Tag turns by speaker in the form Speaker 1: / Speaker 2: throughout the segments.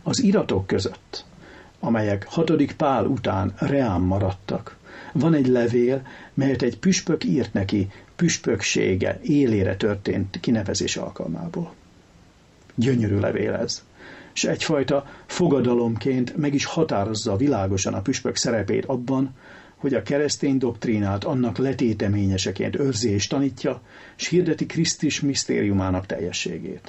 Speaker 1: Az iratok között, amelyek 6. Pál után reám maradtak, van egy levél, melyet egy püspök írt neki püspöksége élére történt kinevezés alkalmából. Gyönyörű levél ez, és egyfajta fogadalomként meg is határozza világosan a püspök szerepét abban, hogy a keresztény doktrínát annak letéteményeseként őrzi és tanítja, és hirdeti Krisztus misztériumának teljességét.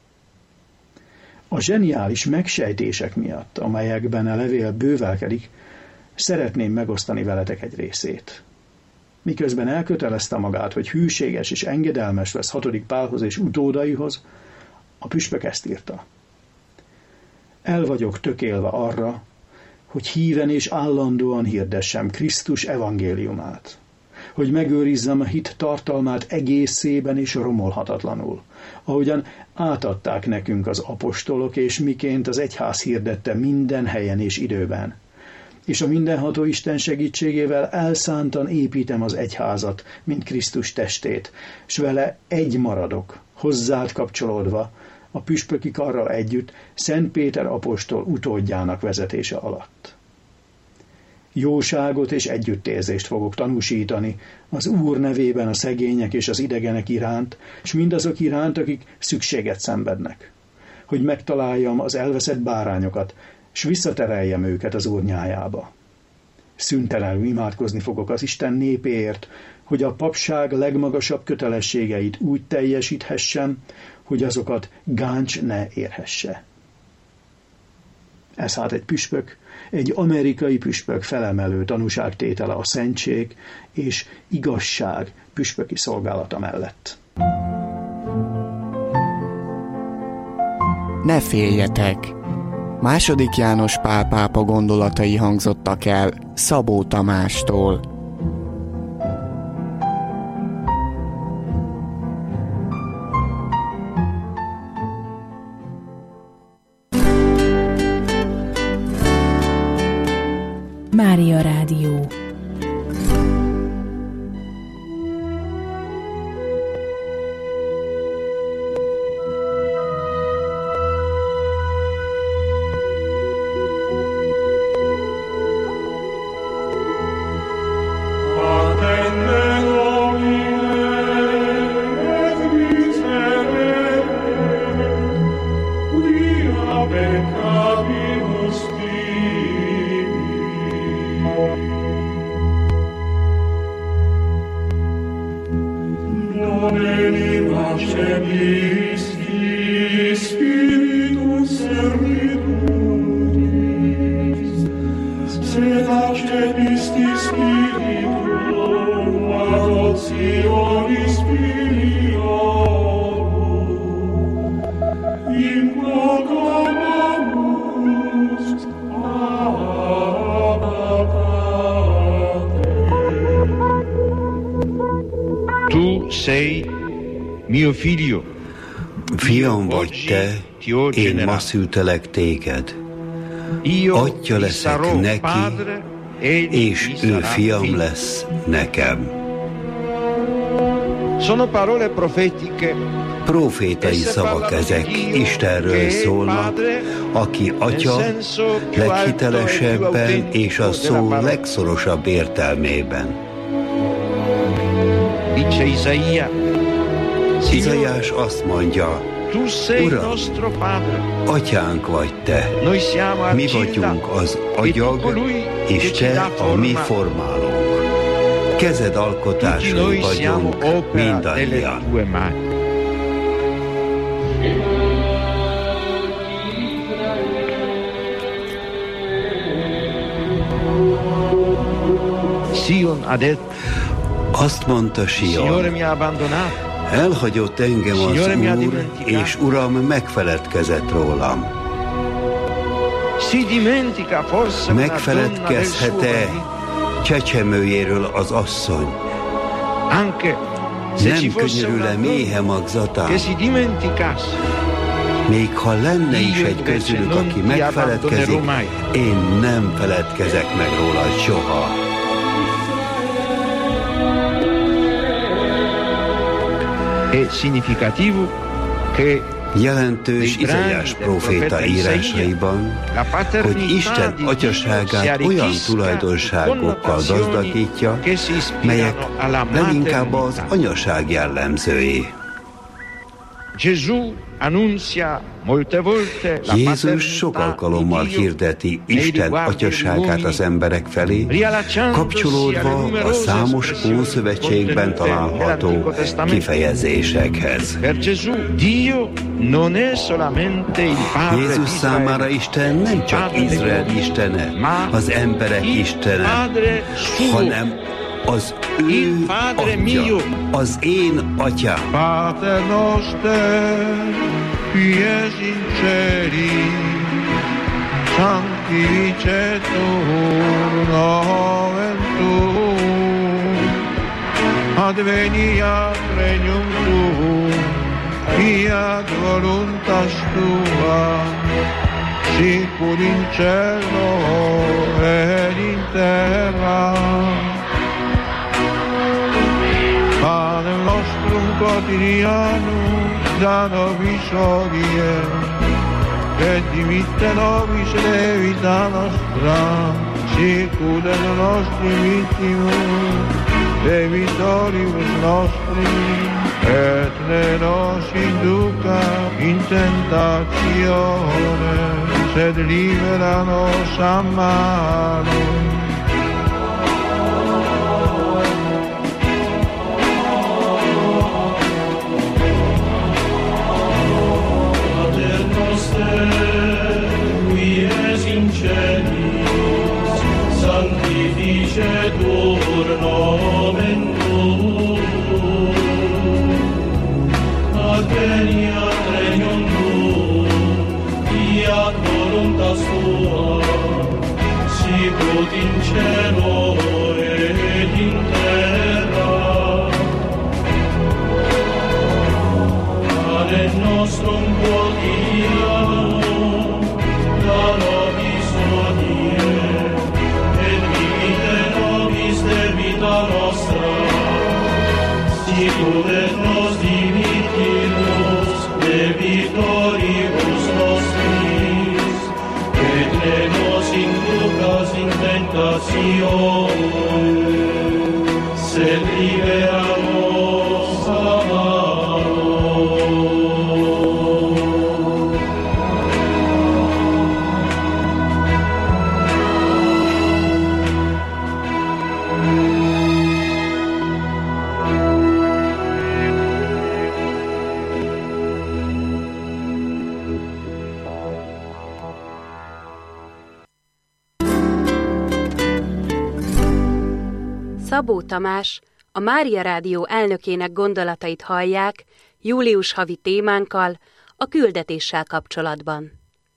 Speaker 1: A zseniális megsejtések miatt, amelyekben a levél bővelkedik, szeretném megosztani veletek egy részét. Miközben elkötelezte magát, hogy hűséges és engedelmes lesz 6. Pálhoz és utódaihoz, a püspök ezt írta. El vagyok tökélve arra, hogy híven és állandóan hirdessem Krisztus evangéliumát, hogy megőrizzem a hit tartalmát egészében és romolhatatlanul, ahogyan átadták nekünk az apostolok, és miként az egyház hirdette minden helyen és időben. És a mindenható Isten segítségével elszántan építem az egyházat, mint Krisztus testét, s vele egy maradok, hozzád kapcsolódva, a püspöki karral együtt Szent Péter apostol utódjának vezetése alatt. Jóságot és együttérzést fogok tanúsítani az Úr nevében a szegények és az idegenek iránt, és mindazok iránt, akik szükséget szenvednek, hogy megtaláljam az elveszett bárányokat, és visszatereljem őket az Úr nyájába. Szüntelenül imádkozni fogok az Isten népéért, hogy a papság legmagasabb kötelességeit úgy teljesíthessem, hogy azokat gáncs ne érhesse. Ez hát egy püspök, egy amerikai püspök felemelő tanúságtétele a szentség és igazság püspöki szolgálata mellett.
Speaker 2: Ne féljetek! II. János Pál pápa gondolatai hangzottak el Szabó Tamástól.
Speaker 3: Mária Rádió.
Speaker 4: Fiam vagy te, én ma szültelek téged. Atya leszek neki, és ő fiam lesz nekem. Profétai szavak ezek, Istenről szólnak, aki atya leghitelesebben és a szó legszorosabb értelmében. Izaiás azt mondja, Uram, atyánk vagy te, mi vagyunk az agyag, és te a mi formálónk. Kezed alkotásai vagyunk mindannyian. Azt mondta Sion, elhagyott engem az Úr, és Uram megfeledkezett rólam. Megfeledkezhet-e csecsemőjéről az asszony? Nem könyörül-e méhe magzatán? Még ha lenne is egy közülük, aki megfeledkezik, én nem feledkezek meg róla soha. Jelentős Izaiás próféta írásaiban, hogy Isten atyaságát olyan tulajdonságokkal gazdagítja, melyek leginkább az anyaság jellemzői. Jézus sok alkalommal hirdeti Isten atyaságát az emberek felé, kapcsolódva a számos Ószövetségben található kifejezésekhez. Jézus számára Isten nem csak Izrael istene, az emberek istene, hanem az ő atya, az én atyám.
Speaker 5: Pater noster, qui es in celi, sanctificetur nomen tuum, adveniat regnum tuum, fiat voluntas tua, sicur in cielo et in terra. Pane nostrum quotidianum da nobis hodie, et dimitte nobis debita nostra, sicut et nostri vittimus debitoribus nostri, et ne nos induca in tentatione, sed libera nos a malo.
Speaker 6: Qui es in celis, sanctificetur nomen tuum, adveniat regnum tuum, fiat voluntas tua, sicut in cielo et in terra. Pane nostrum quotidianum da nobis hodie, et dimitte nobis debita nostra, sicut et nos dimittimus debitoribus nostris, et ne nos inducas in tentatione, sed libera nos a malo.
Speaker 7: Szabó Tamás, a Mária Rádió elnökének gondolatait hallják július havi témánkkal, a küldetéssel kapcsolatban.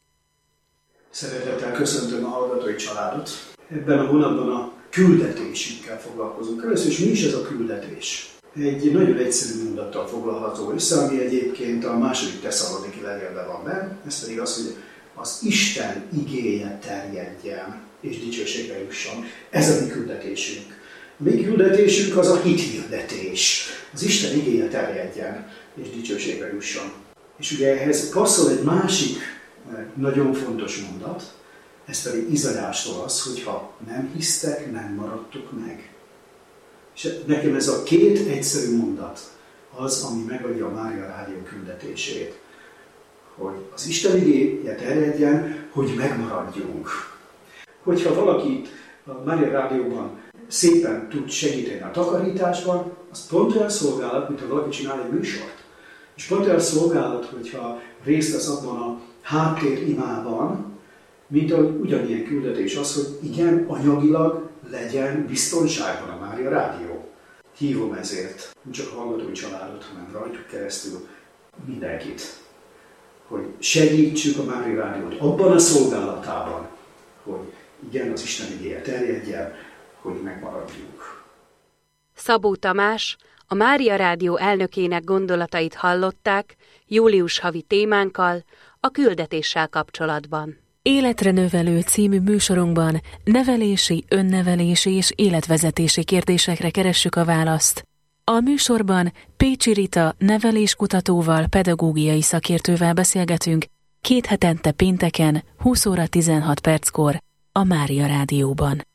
Speaker 1: Szeretettel köszöntöm a hallgatói családot. Ebben a hónapban a küldetésünkkel foglalkozunk. Először is mi is ez a küldetés? Egy nagyon egyszerű mondattal foglalható össze, ami egyébként a második Tesszaloniki levélben van benne, ez pedig az, hogy az Isten igéje terjedjen és dicsőségre jusson. Ez a mi küldetésünk. A mi küldetésünk az a hithirdetés. Az Isten igéje terjedjen és dicsőségre jusson. És ugye ehhez passzol egy másik nagyon fontos mondat, ez pedig Izaiástól az, hogyha nem hisztek, nem maradtok meg. És nekem ez a két egyszerű mondat az, ami megadja a Mária Rádió küldetését. Hogy az Isten igéje terjedjen, hogy megmaradjunk. Hogyha valaki a Mária Rádióban szépen tud segíteni a takarításban, az pont olyan szolgálat, mint ha valaki csinál egy műsort. És pont olyan szolgálat, hogyha részt vesz abban a háttérimában, mint ugyanilyen küldetés az, hogy igen, anyagilag legyen biztonságban a Mária Rádió. Hívom ezért nem csak a hallgatói családot, hanem rajtuk keresztül mindenkit, hogy segítsük a Mária Rádiót abban a szolgálatában, hogy igen, az Isten igéje terjedjen, hogy megmaradjunk.
Speaker 7: Szabó Tamás, a Mária Rádió elnökének gondolatait hallották július havi témánkkal, a küldetéssel kapcsolatban.
Speaker 3: Életre növelő című műsorunkban nevelési, önnevelési és életvezetési kérdésekre keressük a választ. A műsorban Pécsi Rita neveléskutatóval, pedagógiai szakértővel beszélgetünk 2 hetente pénteken 20 óra 16 perckor a Mária Rádióban.